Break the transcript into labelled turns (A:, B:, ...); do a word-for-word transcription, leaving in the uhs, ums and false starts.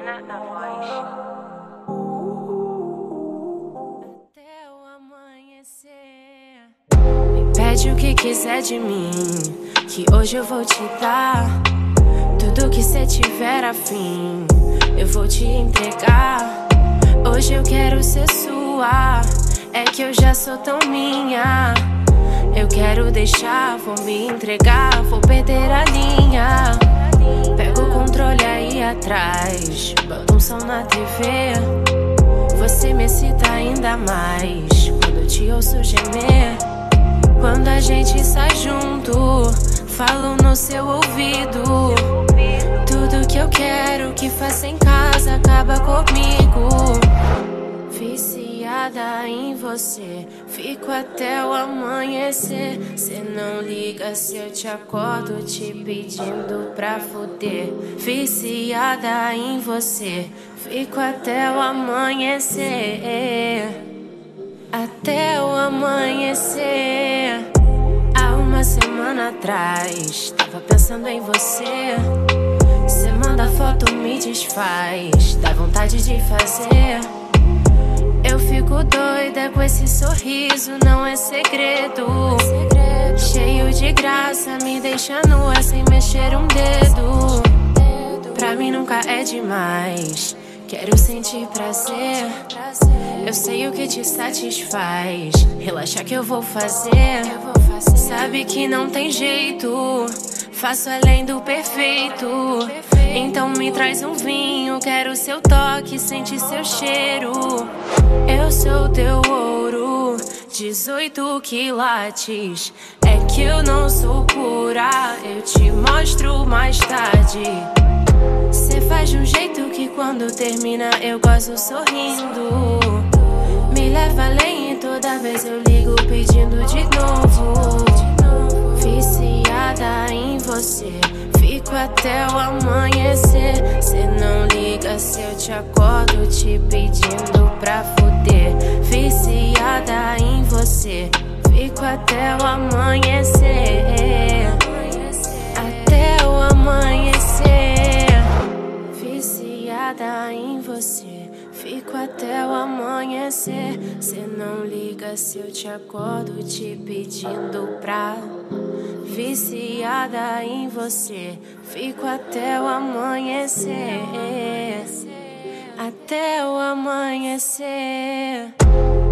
A: Marina na voz.
B: Até o amanhecer. Me pede o que quiser de mim, que hoje eu vou te dar. Tudo que cê tiver afim, eu vou te entregar. Hoje eu quero ser sua, é que eu já sou tão minha. Eu quero deixar, vou me entregar, vou perder a linha. Pega o controle aí atrás, bota um som na T V. Você me excita ainda mais quando eu te ouço gemer. Quando a gente sai junto, falo no seu ouvido. Tudo que eu quero que faça em casa acaba comigo. Viciada em você, fico até o amanhecer. Cê não liga se eu te acordo te pedindo pra fuder. Viciada em você, fico até o amanhecer. Até o amanhecer. Há uma semana atrás, tava pensando em você. Cê manda foto, me desfaz, dá vontade de fazer. Eu fico doida com esse sorriso, não é segredo. Cheio de graça, me deixa nua sem mexer um dedo. Pra mim nunca é demais, quero sentir prazer. Eu sei o que te satisfaz, relaxa que eu vou fazer. Sabe que não tem jeito, faço além do perfeito. Então me traz um vinho, quero seu toque, sente seu cheiro. Eu sou teu ouro, dezoito quilates. É que eu não sou pura, eu te mostro mais tarde. Cê faz de um jeito que quando termina eu gosto sorrindo. Me leva além e toda vez eu ligo pedindo de novo. Viciada em você, fico até o amanhecer. Cê não liga se eu te acordo te pedindo pra fuder. Viciada em você, fico até o amanhecer. Até o amanhecer. Viciada em você, fico até o amanhecer. Cê não liga se eu te acordo te pedindo pra. Viciada em você, fico até o amanhecer. Até o amanhecer.